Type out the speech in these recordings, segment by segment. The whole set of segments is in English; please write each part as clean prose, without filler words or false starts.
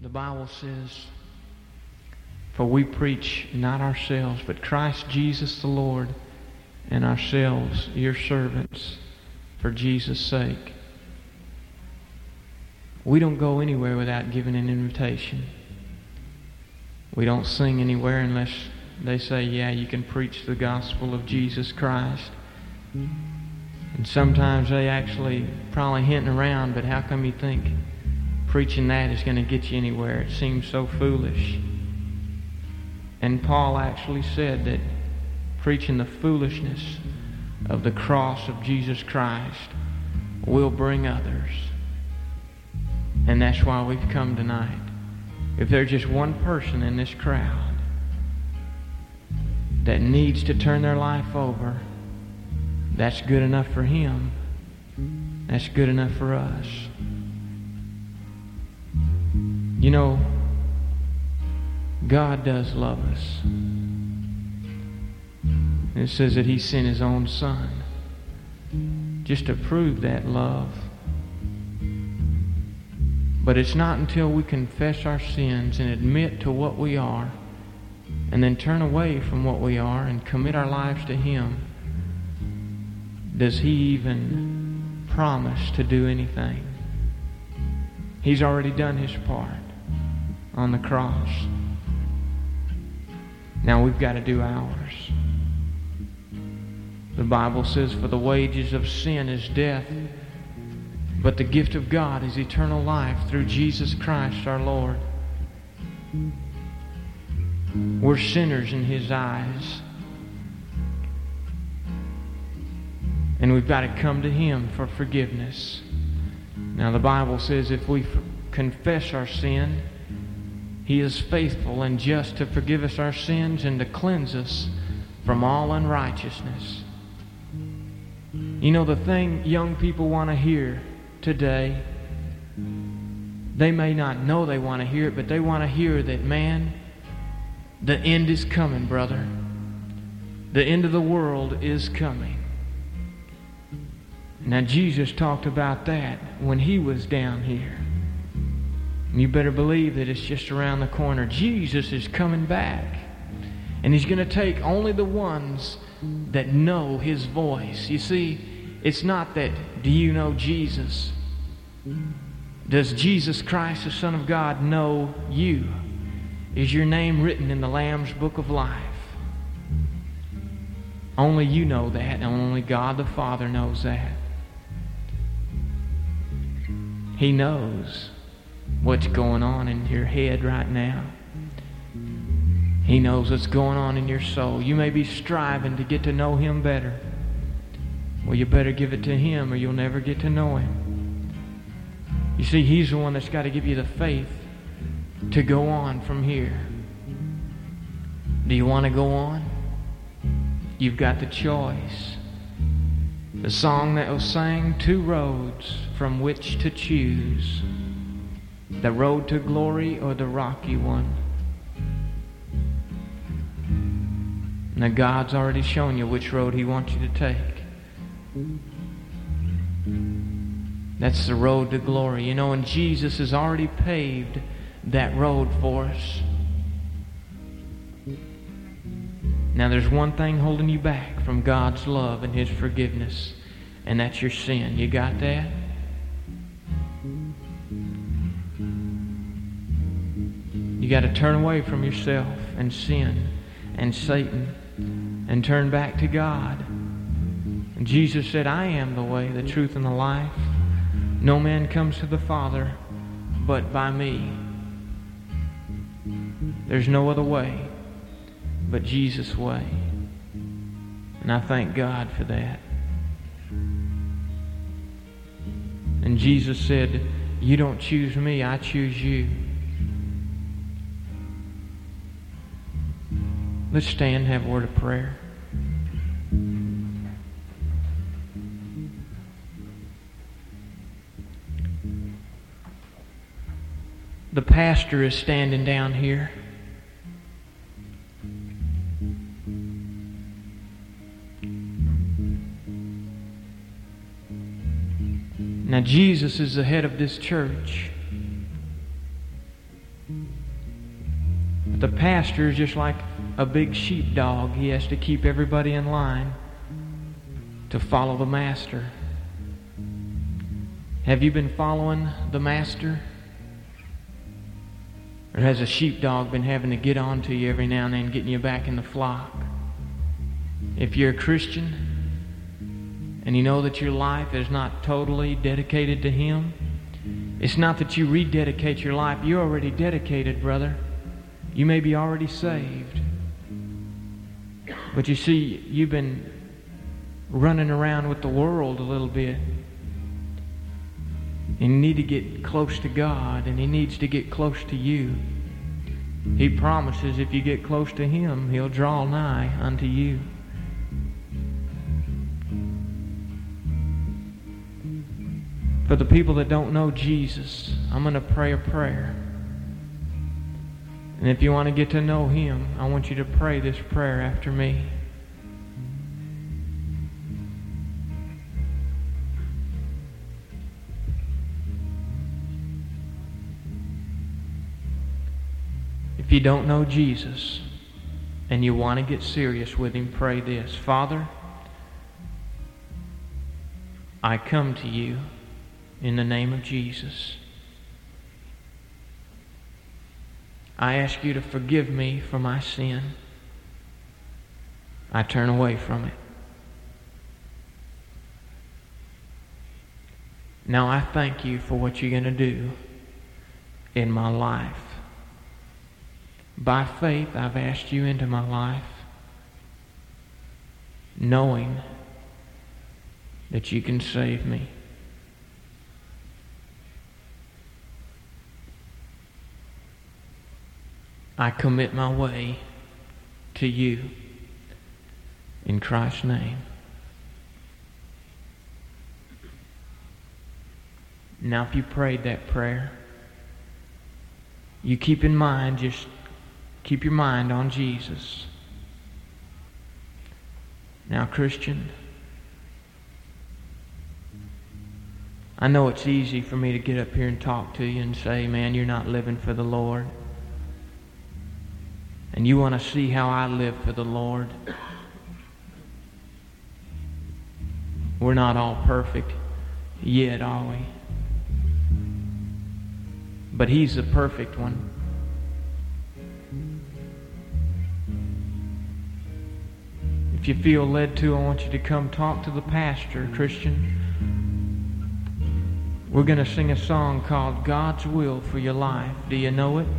The Bible says, "For we preach not ourselves, but Christ Jesus the Lord, and ourselves your servants for Jesus' sake." We don't go anywhere without giving an invitation. We don't sing anywhere unless they say, "Yeah, you can preach the gospel of Jesus Christ." And sometimes they actually probably hinting around, but how come you think preaching that is going to get you anywhere? It seems so foolish. And Paul actually said that preaching the foolishness of the cross of Jesus Christ will bring others. And that's why we've come tonight. If there's just one person in this crowd that needs to turn their life over, that's good enough for him. That's good enough for us. You know, God does love us. It says that He sent His own Son just to prove that love. But it's not until we confess our sins and admit to what we are and then turn away from what we are and commit our lives to Him does He even promise to do anything. He's already done His part on the cross. Now we've got to do ours. The Bible says, "For the wages of sin is death, but the gift of God is eternal life through Jesus Christ our Lord." We're sinners in His eyes. And we've got to come to Him for forgiveness. Now the Bible says if we confess our sin, He is faithful and just to forgive us our sins and to cleanse us from all unrighteousness. You know, the thing young people want to hear today, they may not know they want to hear it, but they want to hear that, man, the end is coming, brother. The end of the world is coming. Now, Jesus talked about that when He was down here. And you better believe that it's just around the corner. Jesus is coming back. And He's going to take only the ones that know His voice. You see, it's not that, do you know Jesus? Does Jesus Christ, the Son of God, know you? Is your name written in the Lamb's Book of Life? Only you know that, and only God the Father knows that. He knows what's going on in your head right now. He knows what's going on in your soul. You may be striving to get to know Him better. Well, you better give it to Him or you'll never get to know Him. You see, He's the one that's got to give you the faith to go on from here. Do you want to go on? You've got the choice. The song that was sang, "Two roads from which to choose, the road to glory or the rocky one." Now God's already shown you which road He wants you to take. That's the road to glory. You know, and Jesus has already paved that road for us. Now there's one thing holding you back from God's love and His forgiveness, and that's your sin. You got that? You got to turn away from yourself and sin and Satan and turn back to God. And Jesus said, "I am the way, the truth, and the life. No man comes to the Father but by me." There's no other way but Jesus' way. And I thank God for that. And Jesus said, "You don't choose me, I choose you." Let's stand and have a word of prayer. The pastor is standing down here. Now Jesus is the head of this church. But the pastor is just like a big sheepdog. He has to keep everybody in line to follow the master. Have you been following the master? Or has a sheepdog been having to get on to you every now and then, getting you back in the flock? If you're a Christian and you know that your life is not totally dedicated to Him, it's not that you rededicate your life. You're already dedicated, brother. You may be already saved. But you see, you've been running around with the world a little bit. And you need to get close to God, and He needs to get close to you. He promises if you get close to Him, He'll draw nigh unto you. For the people that don't know Jesus, I'm going to pray a prayer. And if you want to get to know Him, I want you to pray this prayer after me. If you don't know Jesus and you want to get serious with Him, pray this. Father, I come to you in the name of Jesus. I ask you to forgive me for my sin. I turn away from it. Now I thank you for what you're going to do in my life. By faith, I've asked you into my life, knowing that you can save me. I commit my way to you in Christ's name. Now, if you prayed that prayer, you keep in mind, just keep your mind on Jesus. Now, Christian, I know it's easy for me to get up here and talk to you and say, man, you're not living for the Lord. And you want to see how I live for the Lord. We're not all perfect yet, are we? But He's the perfect one. If you feel led to, I want you to come talk to the pastor, Christian. We're going to sing a song called God's Will for Your Life. Do you know it?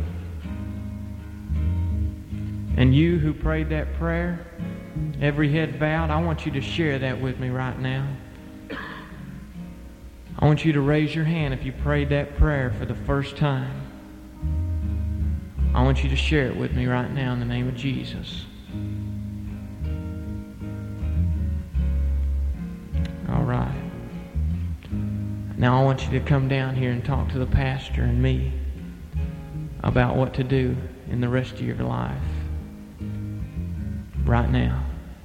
And you who prayed that prayer, every head bowed, I want you to share that with me right now. I want you to raise your hand if you prayed that prayer for the first time. I want you to share it with me right now in the name of Jesus. All right. Now I want you to come down here and talk to the pastor and me about what to do in the rest of your life. Right now.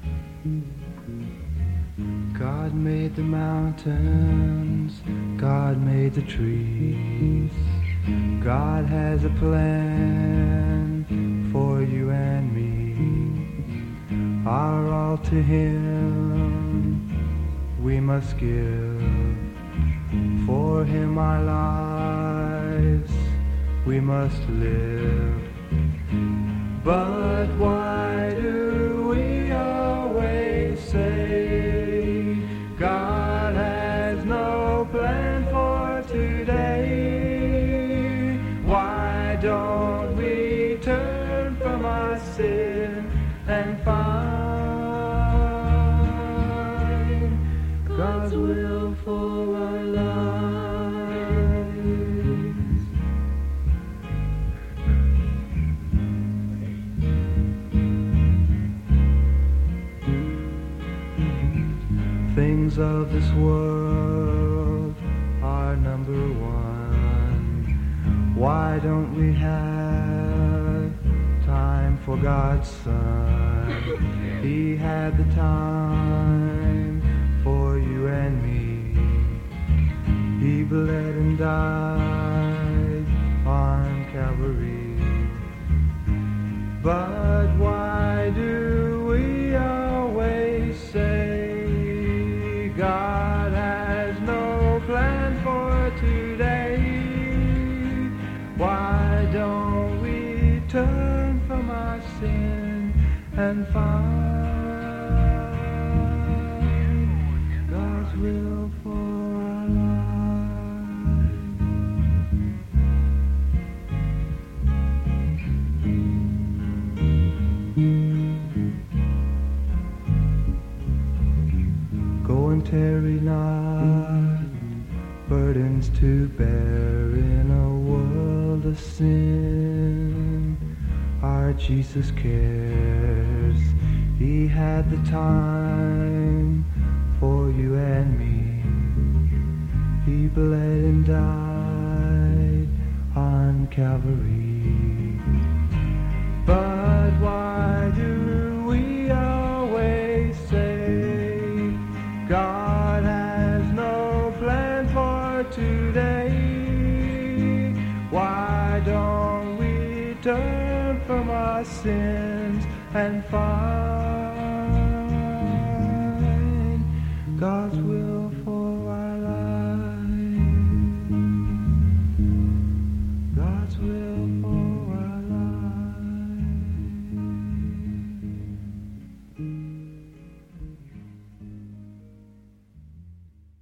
God made the mountains, God made the trees. God has a plan for you and me. Our all to Him we must give. For Him our lives we must live. But why do we always say God has no plan for today? Why don't we turn from our sin and find God's will for our lives? Things of this world are number one. Why don't we have time for God's Son? He had the time for you and me. He bled and died on Calvary. But why do we always say God has no plan for today? Why don't we turn from our sin and find God's will for our lives? Go and tarry not, burdens to bear in a world of sin. Our Jesus cares. He had the time for you and me. He bled and died on Calvary. But why do we always say God has no plan for today? Why don't we turn from our sins and find God's will for our lives? God's will for